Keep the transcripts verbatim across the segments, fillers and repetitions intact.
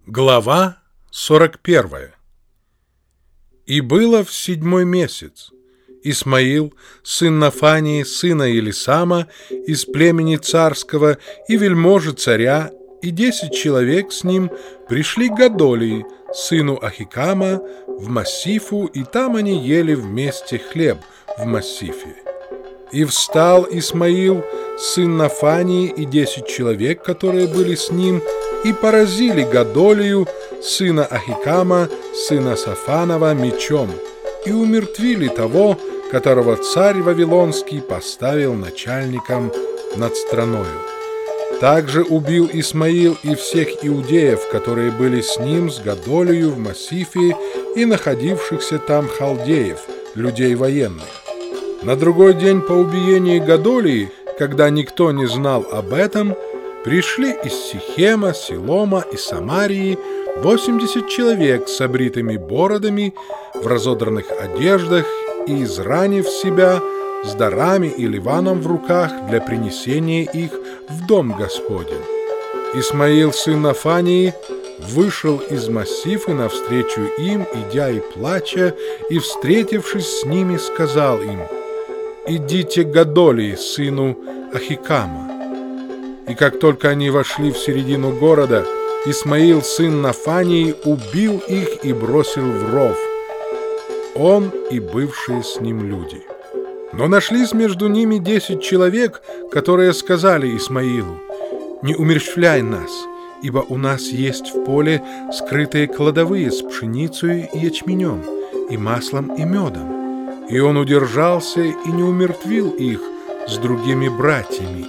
Глава сорок первая. И было в седьмой месяц. Исмаил, сын Нафании, сына Елисама, из племени царского, и вельможи царя, и десять человек с ним пришли к Годолии, сыну Ахикама, в Массифу, и там они ели вместе хлеб в Массифе. И встал Исмаил, сын Нафании, и десять человек, которые были с ним, и поразили Годолию, сына Ахикама, сына Сафанова, мечом, и умертвили того, которого царь Вавилонский поставил начальником над страною. Также убил Исмаил и всех иудеев, которые были с ним, с Годолию в Массифе, и находившихся там халдеев, людей военных. На другой день по убиении Годолии, когда никто не знал об этом, пришли из Сихема, Силома и Самарии восемьдесят человек с обритыми бородами, в разодранных одеждах и изранив себя, с дарами и ливаном в руках для принесения их в дом Господень. Исмаил, сын Нафании, вышел из Массифы навстречу им, идя и плача, и, встретившись с ними, сказал им: «Идите к Годолии, сыну Ахикама». И как только они вошли в середину города, Исмаил, сын Нафании, убил их и бросил в ров, он и бывшие с ним люди. Но нашлись между ними десять человек, которые сказали Исмаилу: «Не умерщвляй нас, ибо у нас есть в поле скрытые кладовые с пшеницей и ячменем, и маслом, и медом». И он удержался и не умертвил их с другими братьями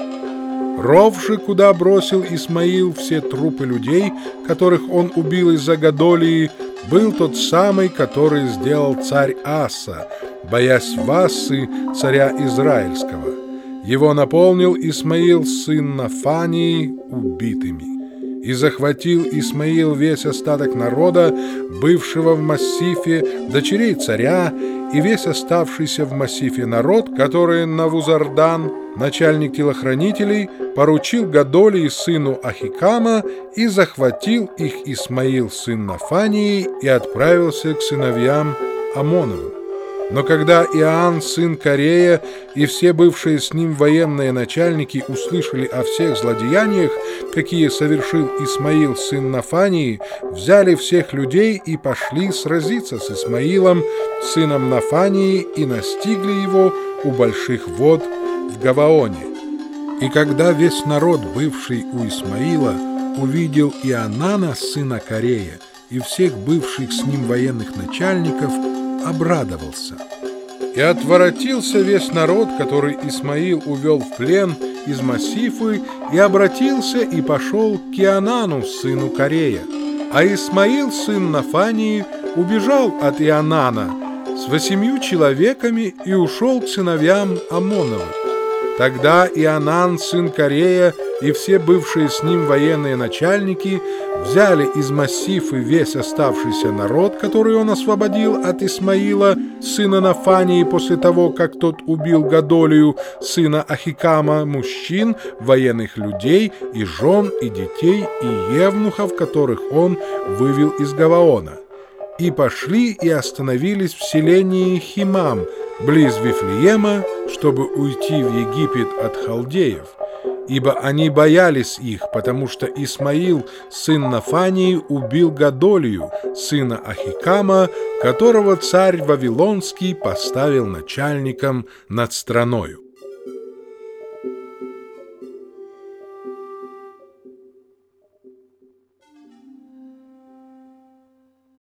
их. Ров же, куда бросил Исмаил все трупы людей, которых он убил из-за Годолии, был тот самый, который сделал царь Аса, боясь Вассы, царя Израильского. Его наполнил Исмаил, сын Нафании, убитыми. И захватил Исмаил весь остаток народа, бывшего в Массифе, дочерей царя, и весь оставшийся в Массифе народ, который Навузардан, начальник телохранителей, поручил Годолии, сыну Ахикама, и захватил их Исмаил, сын Нафании, и отправился к сыновьям Амоновым. Но когда Иоанн, сын Карея, и все бывшие с ним военные начальники услышали о всех злодеяниях, какие совершил Исмаил, сын Нафании, взяли всех людей и пошли сразиться с Исмаилом, сыном Нафании, и настигли его у больших вод в Гаваоне. И когда весь народ, бывший у Исмаила, увидел Иоаннана, сына Карея, и всех бывших с ним военных начальников, обрадовался. И отворотился весь народ, который Исмаил увел в плен из Массифы, и обратился и пошел к Иоаннану, сыну Карея. А Исмаил, сын Нафании, убежал от Иоаннана с восемью человеками и ушел к сыновьям Амоновым. Тогда Иоаннан, сын Карея, и все бывшие с ним военные начальники взяли из Массифы весь оставшийся народ, который он освободил от Исмаила, сына Нафании, после того, как тот убил Годолию, сына Ахикама, мужчин, военных людей, и жен, и детей, и евнухов, которых он вывел из Гаваона. И пошли и остановились в селении Химам, близ Вифлеема, чтобы уйти в Египет от халдеев, ибо они боялись их, потому что Исмаил, сын Нафании, убил Годолию, сына Ахикама, которого царь Вавилонский поставил начальником над страною.